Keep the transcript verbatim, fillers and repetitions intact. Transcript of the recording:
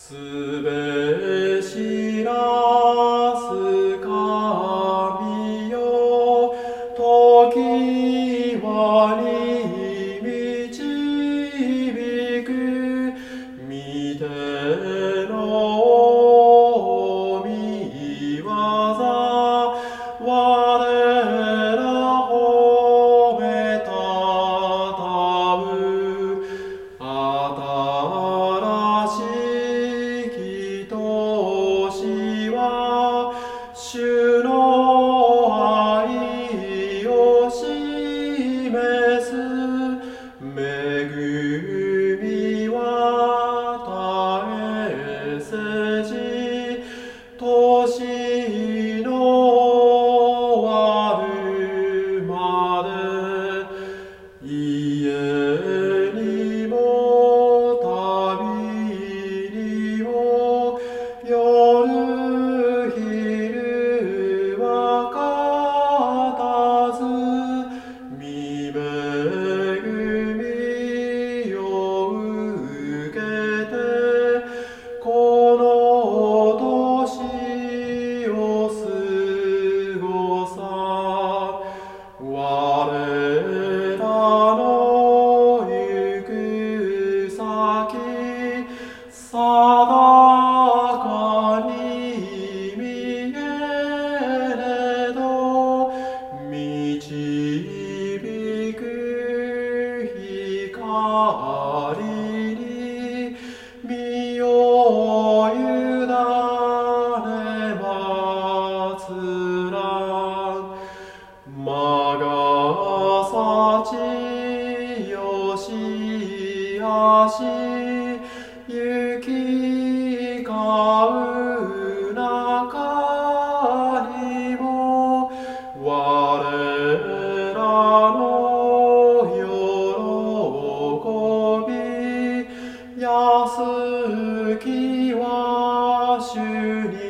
すべしらす神よ、時はに導く、見ての御業、我ら褒めたたう。新しき年は主の愛を示す。恵みは絶えせじ、年の終わるまで。家にも旅にも、夜昼はかたず、見恵みを受けて、この年を過ごさ。我らの行く先、定かに見えれど、導く光に身を委ねますら。まがさちよしあし、行き交う中にも、我らの喜び安きは主に